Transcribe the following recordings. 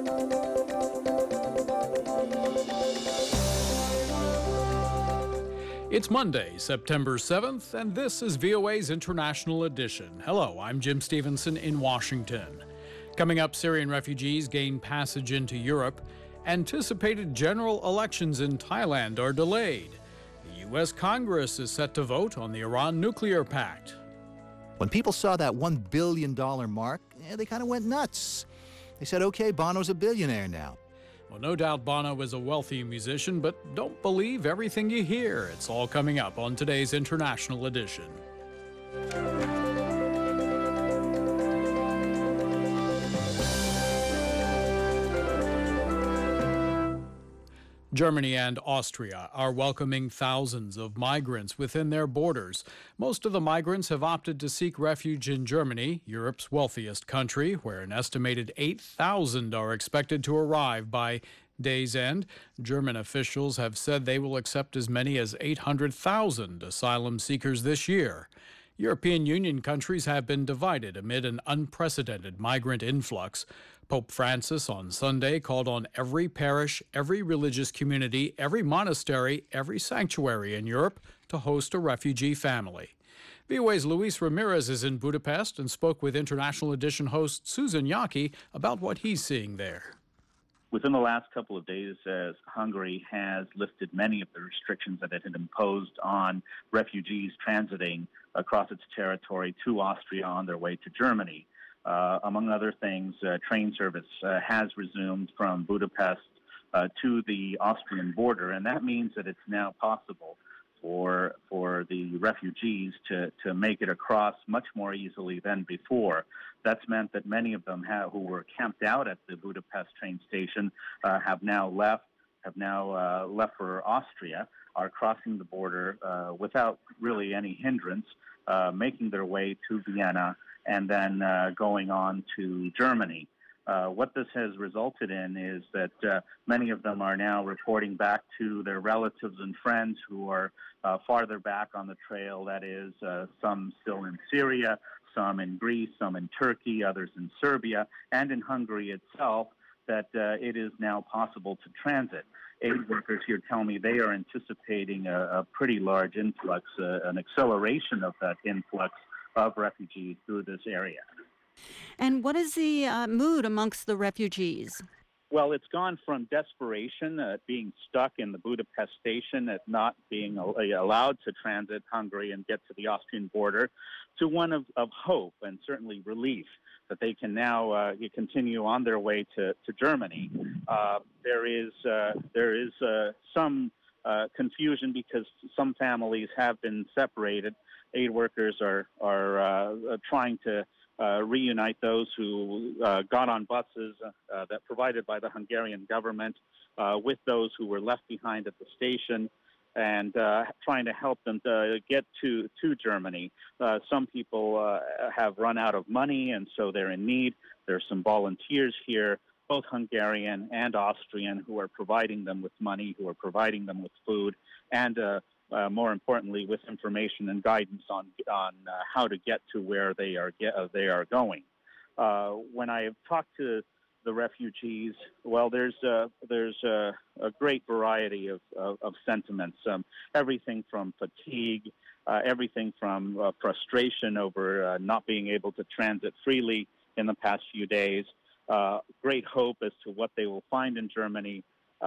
It's Monday, September 7th, and this is VOA's International Edition. Hello, I'm Jim Stevenson in Washington. Coming up, Syrian refugees gain passage into Europe. Anticipated general elections in Thailand are delayed. The U.S. Congress is set to vote on the Iran nuclear pact. When people saw that $1 billion mark, they kind of went nuts. They said, okay, Bono's a billionaire now. Well, no doubt Bono is a wealthy musician, but don't believe everything you hear. It's all coming up on today's International Edition. Germany and Austria are welcoming thousands of migrants within their borders. Most of the migrants have opted to seek refuge in Germany, Europe's wealthiest country, where an estimated 8,000 are expected to arrive by day's end. German officials have said they will accept as many as 800,000 asylum seekers this year. European Union countries have been divided amid an unprecedented migrant influx. Pope Francis on Sunday called on every parish, every religious community, every monastery, every sanctuary in Europe to host a refugee family. VOA's Luis Ramirez is in Budapest and spoke with International Edition host Susan Yaki about what he's seeing there. Within the last couple of days, Hungary has lifted many of the restrictions that it had imposed on refugees transiting across its territory to Austria on their way to Germany. Among other things, train service has resumed from Budapest to the Austrian border, and that means that it's now possible for the refugees to make it across much more easily than before. That's meant that many of them who were camped out at the Budapest train station have now left for Austria, are crossing the border without really any hindrance, making their way to Vienna, and then going on to Germany. What this has resulted in is that many of them are now reporting back to their relatives and friends who are farther back on the trail, that is, some still in Syria, some in Greece, some in Turkey, others in Serbia, and in Hungary itself, that it is now possible to transit. Aid workers here tell me they are anticipating a pretty large influx, an acceleration of that influx of refugees through this area. And what is the mood amongst the refugees? Well, it's gone from desperation at being stuck in the Budapest station, at not being allowed to transit Hungary and get to the Austrian border, to one of hope and certainly relief that they can now continue on their way to Germany. There is some confusion because some families have been separated. Aid workers are trying to reunite those who got on buses that provided by the Hungarian government with those who were left behind at the station, and trying to help them to get to Germany. Some people have run out of money, and so they're in need. There's some volunteers here, both Hungarian and Austrian, who are providing them with money, who are providing them with food, and more importantly, with information and guidance on how to get to where they are going. When I have talked to the refugees, well, there's a great variety of sentiments. Everything from fatigue, everything from frustration over not being able to transit freely in the past few days. Great hope as to what they will find in Germany,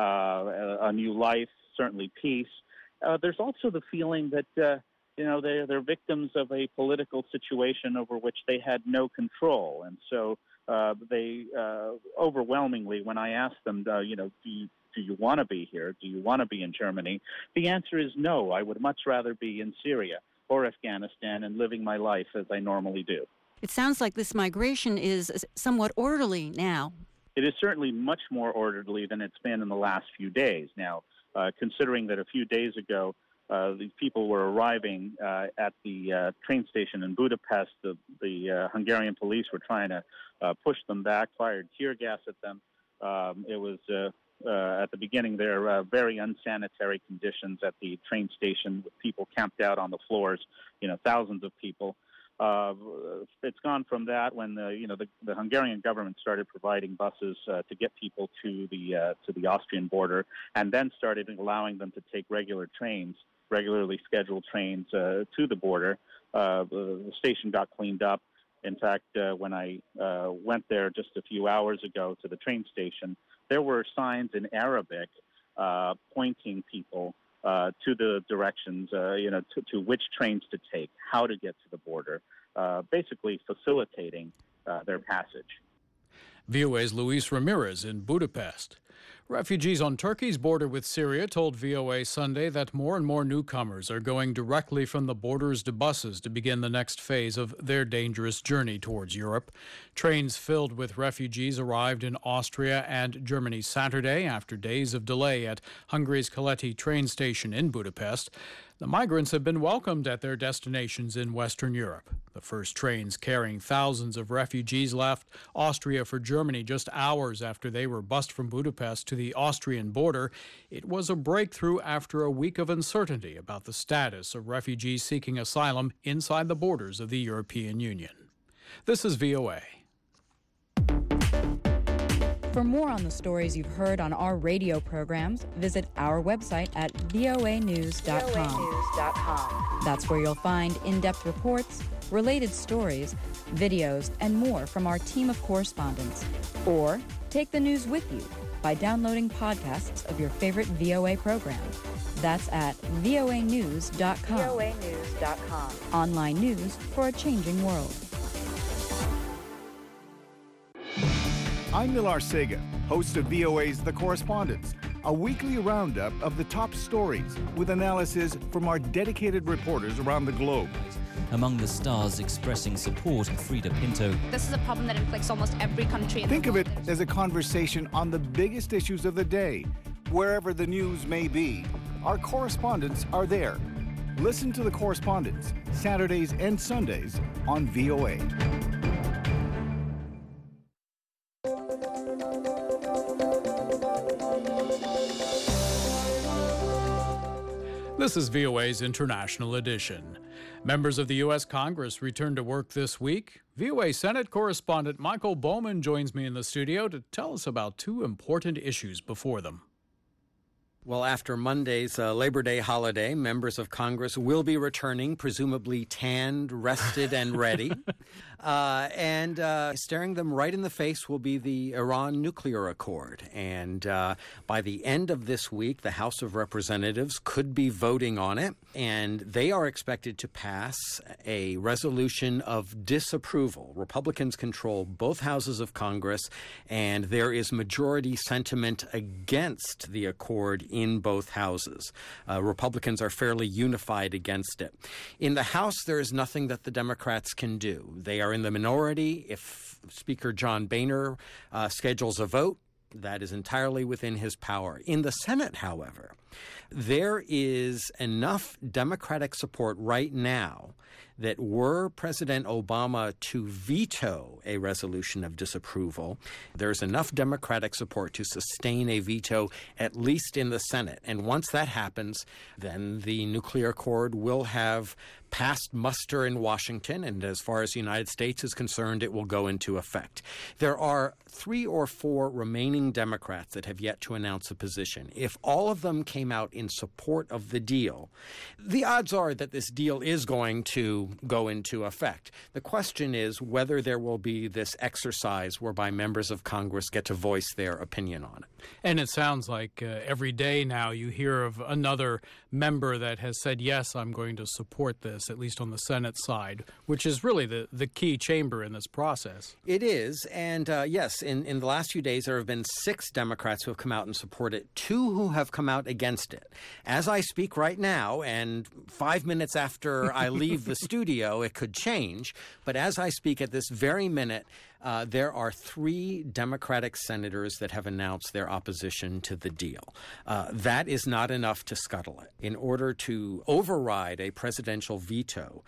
a new life, certainly peace. There's also the feeling that they're victims of a political situation over which they had no control, and so they overwhelmingly, when I ask them, do you want to be here? Do you want to be in Germany? The answer is no. I would much rather be in Syria or Afghanistan and living my life as I normally do. It sounds like this migration is somewhat orderly now. It is certainly much more orderly than it's been in the last few days. Now, considering that a few days ago, these people were arriving at the train station in Budapest, the Hungarian police were trying to push them back, fired tear gas at them. It was, at the beginning there, very unsanitary conditions at the train station with people camped out on the floors, thousands of people. It's gone from that when the Hungarian government started providing buses to get people to the Austrian border, and then started allowing them to take regularly scheduled trains to the border. The station got cleaned up. In fact, when I went there just a few hours ago to the train station, there were signs in Arabic pointing people to the directions, to which trains to take, how to get to the border, basically facilitating their passage. VOA's Luis Ramirez in Budapest. Refugees on Turkey's border with Syria told VOA Sunday that more and more newcomers are going directly from the borders to buses to begin the next phase of their dangerous journey towards Europe. Trains filled with refugees arrived in Austria and Germany Saturday after days of delay at Hungary's Keleti train station in Budapest. The migrants have been welcomed at their destinations in Western Europe. The first trains carrying thousands of refugees left Austria for Germany just hours after they were bused from Budapest to the Austrian border. It was a breakthrough after a week of uncertainty about the status of refugees seeking asylum inside the borders of the European Union. This is VOA. For more on the stories you've heard on our radio programs, visit our website at voanews.com. That's where you'll find in-depth reports, related stories, videos, and more from our team of correspondents. Or take the news with you by downloading podcasts of your favorite VOA program. That's at voanews.com. voanews.com. Online news for a changing world. I'm Nilar Sega, host of VOA's The Correspondents, a weekly roundup of the top stories with analysis from our dedicated reporters around the globe. Among the stars expressing support, Frida Pinto. This is a problem that inflicts almost every country in the world. Think of it as a conversation on the biggest issues of the day. Wherever the news may be, our correspondents are there. Listen to The Correspondents, Saturdays and Sundays on VOA. This is VOA's International Edition. Members of the U.S. Congress returned to work this week. VOA Senate correspondent Michael Bowman joins me in the studio to tell us about two important issues before them. Well, after Monday's Labor Day holiday, members of Congress will be returning, presumably tanned, rested, and ready. And staring them right in the face will be the Iran nuclear accord. And by the end of this week, the House of Representatives could be voting on it. And they are expected to pass a resolution of disapproval. Republicans control both houses of Congress, and there is majority sentiment against the accord in both houses. Republicans are fairly unified against it. In the House, there is nothing that the Democrats can do. They are in the minority. If Speaker John Boehner schedules a vote, that is entirely within his power. In the Senate, however, there is enough Democratic support right now that were President Obama to veto a resolution of disapproval, there's enough Democratic support to sustain a veto, at least in the Senate. And once that happens, then the nuclear accord will have passed muster in Washington, and as far as the United States is concerned, it will go into effect. There are 3 or 4 remaining Democrats that have yet to announce a position. If all of them came out in support of the deal, the odds are that this deal is going to go into effect. The question is whether there will be this exercise whereby members of Congress get to voice their opinion on it. And it sounds like every day now you hear of another member that has said, yes, I'm going to support this, at least on the Senate side, which is really the key chamber in this process. It is. And yes, in the last few days, there have been 6 Democrats who have come out and support it, 2 who have come out against it. As I speak right now, and 5 minutes after I leave the studio, it could change. But as I speak at this very minute, there are 3 Democratic senators that have announced their opposition to the deal. That is not enough to scuttle it. In order to override a presidential veto,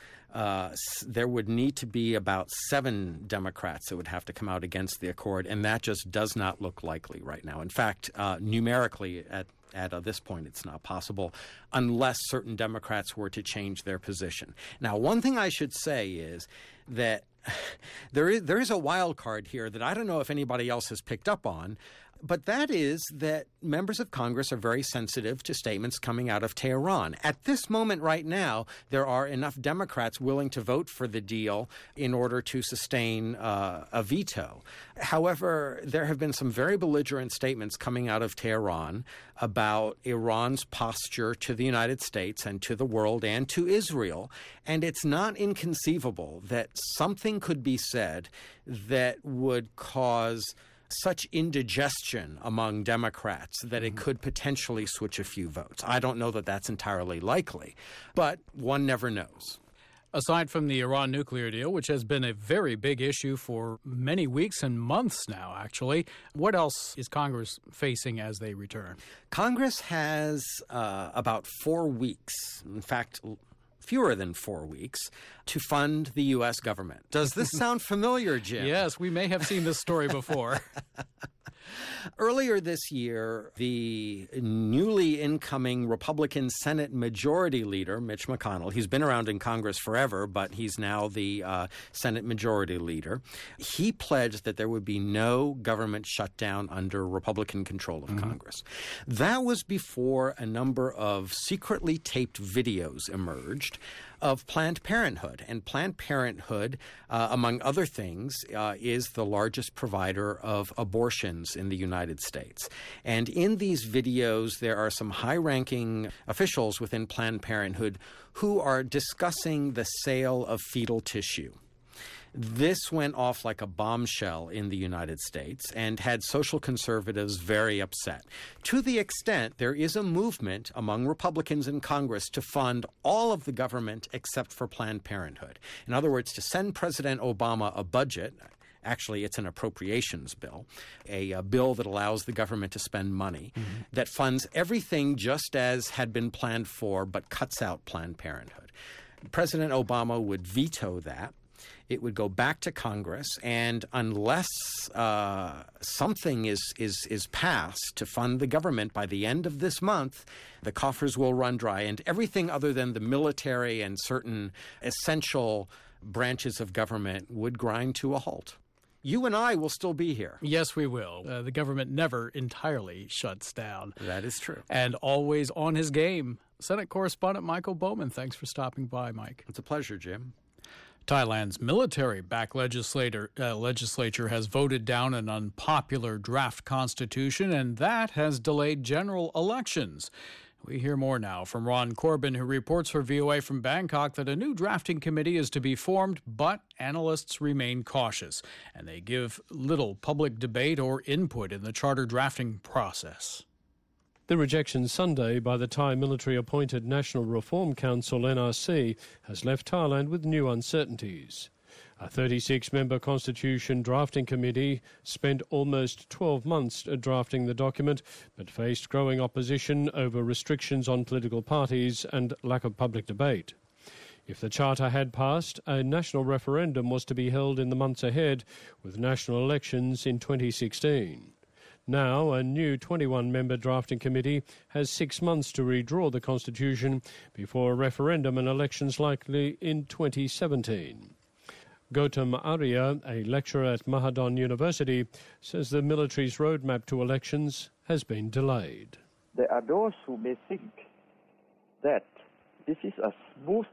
there would need to be about 7 Democrats that would have to come out against the accord, and that just does not look likely right now. In fact, numerically, at At this point, it's not possible unless certain Democrats were to change their position. Now, one thing I should say is that there is a wild card here that I don't know if anybody else has picked up on, but that is that members of Congress are very sensitive to statements coming out of Tehran. At this moment right now, there are enough Democrats willing to vote for the deal in order to sustain a veto. However, there have been some very belligerent statements coming out of Tehran about Iran's posture to the United States and to the world and to Israel. And it's not inconceivable that something could be said that would cause such indigestion among Democrats that it could potentially switch a few votes. I don't know that that's entirely likely, but one never knows. Aside from the Iran nuclear deal, which has been a very big issue for many weeks and months now, actually, what else is Congress facing as they return? Congress has about 4 weeks, in fact, fewer than 4 weeks, to fund the U.S. government. Does this sound familiar, Jim? Yes, we may have seen this story before. Earlier this year, the newly incoming Republican Senate Majority Leader, Mitch McConnell, he's been around in Congress forever, but he's now the Senate Majority Leader, he pledged that there would be no government shutdown under Republican control of Congress. That was before a number of secretly taped videos emerged of Planned Parenthood. And Planned Parenthood, among other things, is the largest provider of abortions in the United States. And in these videos, there are some high-ranking officials within Planned Parenthood who are discussing the sale of fetal tissue. This went off like a bombshell in the United States and had social conservatives very upset, to the extent there is a movement among Republicans in Congress to fund all of the government except for Planned Parenthood. In other words, to send President Obama a budget. Actually, it's an appropriations bill, a bill that allows the government to spend money, that funds everything just as had been planned for but cuts out Planned Parenthood. President Obama would veto that. It would go back to Congress, and unless something is passed to fund the government by the end of this month, the coffers will run dry, and everything other than the military and certain essential branches of government would grind to a halt. You and I will still be here. Yes, we will. The government never entirely shuts down. That is true. And always on his game. Senate correspondent Michael Bowman, thanks for stopping by, Mike. It's a pleasure, Jim. Thailand's military-backed legislature has voted down an unpopular draft constitution, and that has delayed general elections. We hear more now from Ron Corbin, who reports for VOA from Bangkok that a new drafting committee is to be formed, but analysts remain cautious, and they give little public debate or input in the charter drafting process. The rejection Sunday by the Thai military-appointed National Reform Council, NRC, has left Thailand with new uncertainties. A 36-member constitution drafting committee spent almost 12 months drafting the document, but faced growing opposition over restrictions on political parties and lack of public debate. If the charter had passed, a national referendum was to be held in the months ahead, with national elections in 2016. Now, a new 21-member drafting committee has 6 months to redraw the constitution before a referendum and elections likely in 2017. Gautam Arya, a lecturer at Mahadhan University, says the military's roadmap to elections has been delayed. There are those who may think that this is a smooth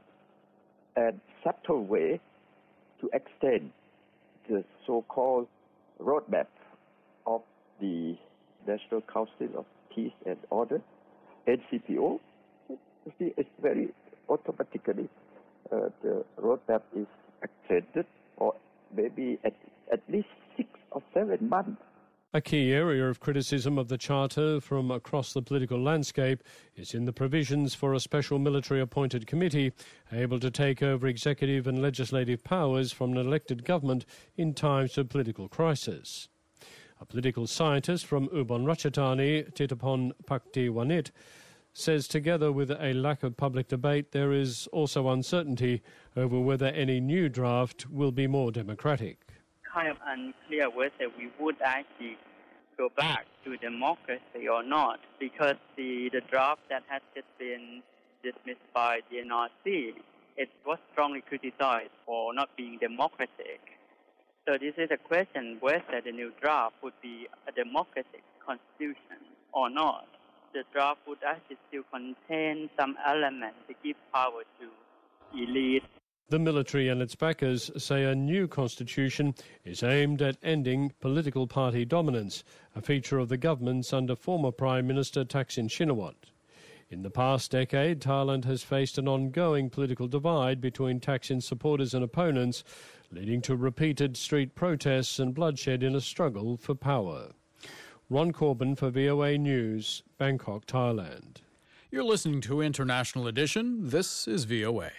and subtle way to extend the so-called roadmap of the National Council of Peace and Order, NCPO. It's very automatically the roadmap is extended, or maybe at least 6 or 7 months. A key area of criticism of the Charter from across the political landscape is in the provisions for a special military-appointed committee able to take over executive and legislative powers from an elected government in times of political crisis. A political scientist from Ubon Ratchathani, Titapon Paktiwanit, says together with a lack of public debate, there is also uncertainty over whether any new draft will be more democratic. Kind of unclear whether we would actually go back to democracy or not, because the draft that has just been dismissed by the NRC, it was strongly criticized for not being democratic. So this is a question whether the new draft would be a democratic constitution or not. The draft would actually still contain some elements to give power to elite. The military and its backers say a new constitution is aimed at ending political party dominance, a feature of the governments under former Prime Minister Thaksin Shinawatra. In the past decade, Thailand has faced an ongoing political divide between Thaksin supporters and opponents, leading to repeated street protests and bloodshed in a struggle for power. Ron Corbin for VOA News, Bangkok, Thailand. You're listening to International Edition. This is VOA.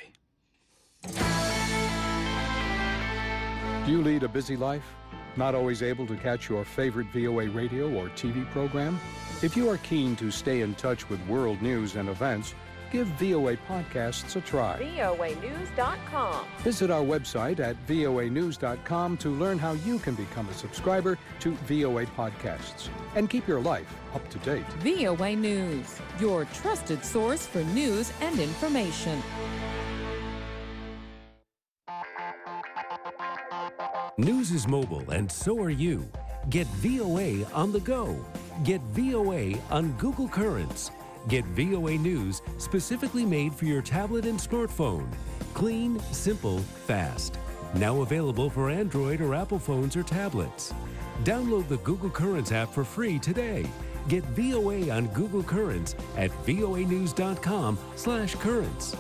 Do you lead a busy life? Not always able to catch your favorite VOA radio or TV program? If you are keen to stay in touch with world news and events, give VOA Podcasts a try. voanews.com. Visit our website at voanews.com to learn how you can become a subscriber to VOA Podcasts and keep your life up to date. VOA News, your trusted source for news and information. News is mobile, and so are you. Get VOA on the go. Get VOA on Google Currents. Get VOA News specifically made for your tablet and smartphone. Clean, simple, fast. Now available for Android or Apple phones or tablets. Download the Google Currents app for free today. Get VOA on Google Currents at voanews.com/currents.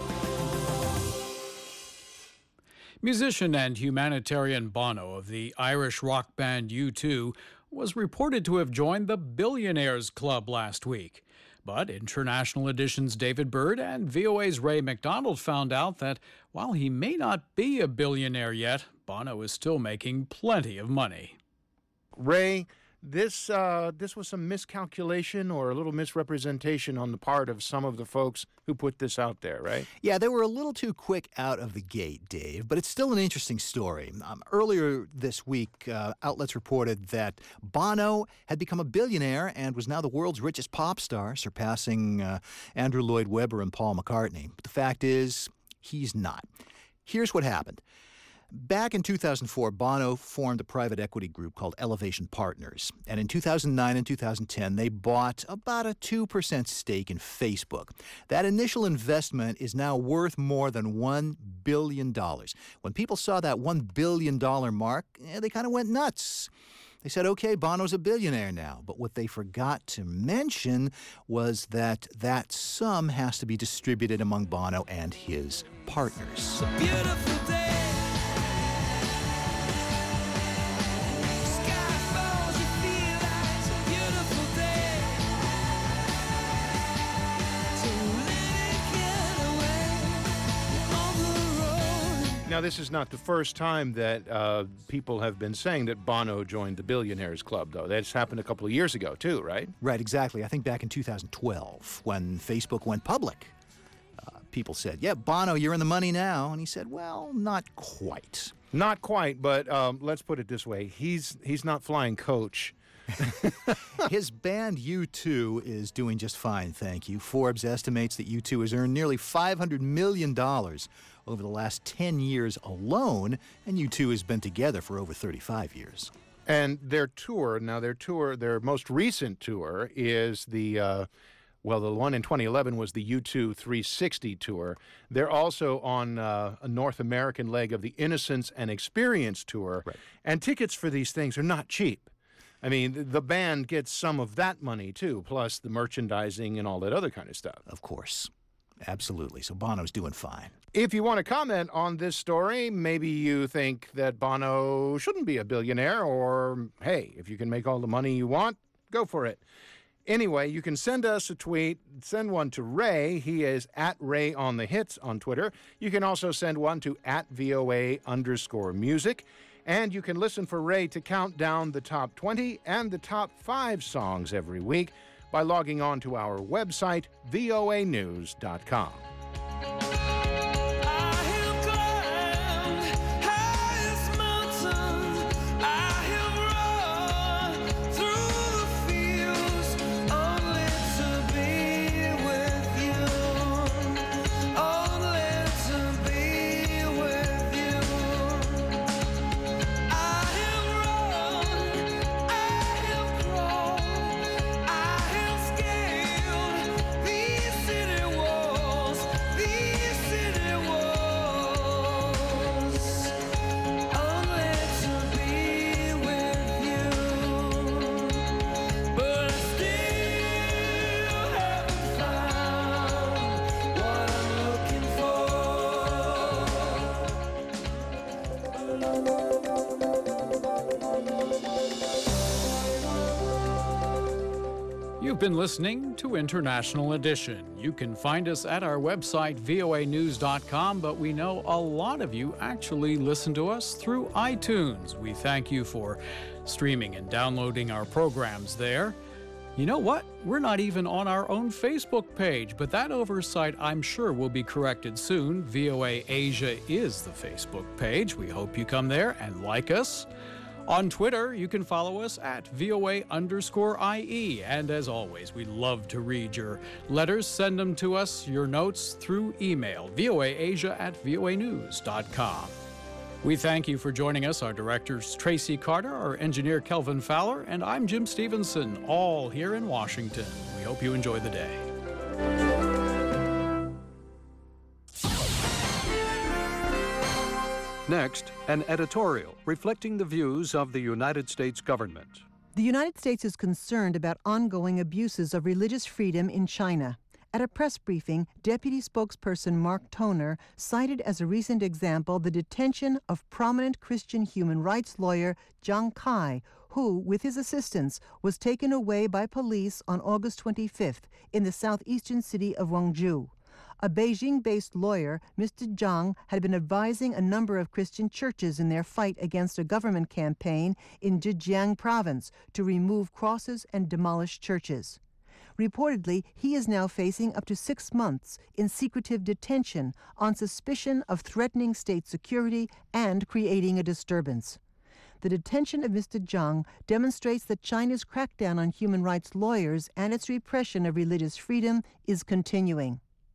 Musician and humanitarian Bono of the Irish rock band U2 was reported to have joined the Billionaires Club last week. But International Edition's David Bird and VOA's Ray McDonald found out that while he may not be a billionaire yet, Bono is still making plenty of money. Ray, this was some miscalculation or a little misrepresentation on the part of some of the folks who put this out there, right? Yeah, they were a little too quick out of the gate, Dave, but it's still an interesting story. Earlier this week, outlets reported that Bono had become a billionaire and was now the world's richest pop star, surpassing Andrew Lloyd Webber and Paul McCartney. But the fact is, he's not. Here's what happened. Back in 2004, Bono formed a private equity group called Elevation Partners. And in 2009 and 2010, they bought about a 2% stake in Facebook. That initial investment is now worth more than $1 billion. When people saw that $1 billion mark, they kind of went nuts. They said, okay, Bono's a billionaire now. But what they forgot to mention was that that sum has to be distributed among Bono and his partners. It's a beautiful day. Now, this is not the first time that people have been saying that Bono joined the Billionaires Club, though. That's happened a couple of years ago, too, right? Right, exactly. I think back in 2012, when Facebook went public, people said, yeah, Bono, you're in the money now. And he said, well, not quite. Not quite, but let's put it this way. He's not flying coach. His band U2 is doing just fine, thank you. Forbes estimates that U2 has earned nearly $500 million over the last 10 years alone, and U2 has been together for over 35 years. And their most recent tour is the one in 2011 was the U2 360 tour. They're also on a North American leg of the Innocence and Experience tour, right. And tickets for these things are not cheap. I mean, the band gets some of that money, too, plus the merchandising and all that other kind of stuff. Of course. Absolutely. So Bono's doing fine. If you want to comment on this story, maybe you think that Bono shouldn't be a billionaire, or, hey, if you can make all the money you want, go for it. Anyway, you can send us a tweet. Send one to Ray. He is at Ray on the Hits on Twitter. You can also send one to @VOA_music. And you can listen for Ray to count down the top 20 and the top 5 songs every week by logging on to our website, voanews.com. Mountains, I have run through the fields. You've been listening to International Edition. You can find us at our website, voanews.com, but we know a lot of you actually listen to us through iTunes. We thank you for streaming and downloading our programs there. You know what? We're not even on our own Facebook page, but that oversight I'm sure will be corrected soon. VOA Asia is the Facebook page. We hope you come there and like us. On Twitter, you can follow us at VOA_IE. And as always, we love to read your letters. Send them to us, your notes, through email, voaasia@voanews.com. We thank you for joining us, our directors Tracy Carter, our engineer Kelvin Fowler, and I'm Jim Stevenson, all here in Washington. We hope you enjoy the day. Next, an editorial reflecting the views of the United States government. The United States is concerned about ongoing abuses of religious freedom in China. At a press briefing, Deputy Spokesperson Mark Toner cited as a recent example the detention of prominent Christian human rights lawyer Jiang Kai, who, with his assistants, was taken away by police on August 25th in the southeastern city of Wangzhou. A Beijing-based lawyer, Mr. Zhang, had been advising a number of Christian churches in their fight against a government campaign in Zhejiang province to remove crosses and demolish churches. Reportedly, he is now facing up to 6 months in secretive detention on suspicion of threatening state security and creating a disturbance. The detention of Mr. Zhang demonstrates that China's crackdown on human rights lawyers and its repression of religious freedom is continuing.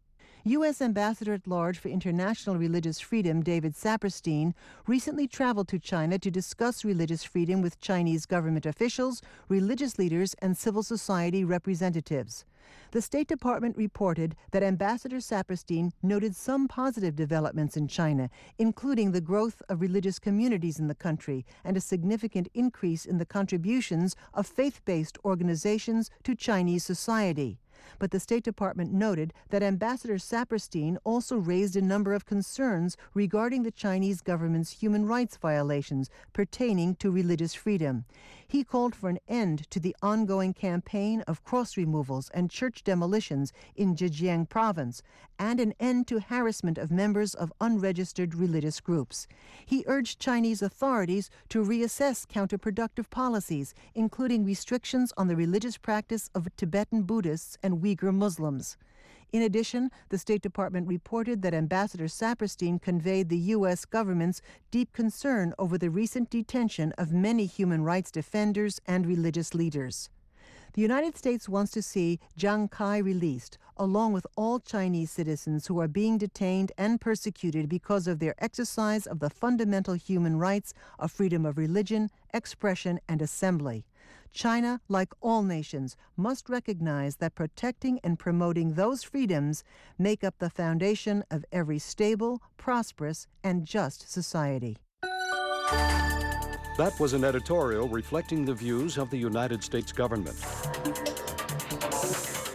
U.S. Ambassador at Large for International Religious Freedom, David Saperstein, recently traveled to China to discuss religious freedom with Chinese government officials, religious leaders, and civil society representatives. The State Department reported that Ambassador Saperstein noted some positive developments in China, including the growth of religious communities in the country and a significant increase in the contributions of faith-based organizations to Chinese society. But the State Department noted that Ambassador Saperstein also raised a number of concerns regarding the Chinese government's human rights violations pertaining to religious freedom. He called for an end to the ongoing campaign of cross removals and church demolitions in Zhejiang province and an end to harassment of members of unregistered religious groups. He urged Chinese authorities to reassess counterproductive policies, including restrictions on the religious practice of Tibetan Buddhists and Uyghur Muslims. In addition, the State Department reported that Ambassador Saperstein conveyed the U.S. government's deep concern over the recent detention of many human rights defenders and religious leaders. The United States wants to see Jiang Kai released, along with all Chinese citizens who are being detained and persecuted because of their exercise of the fundamental human rights of freedom of religion, expression, and assembly. China, like all nations, must recognize that protecting and promoting those freedoms make up the foundation of every stable, prosperous, and just society. That was an editorial reflecting the views of the United States government.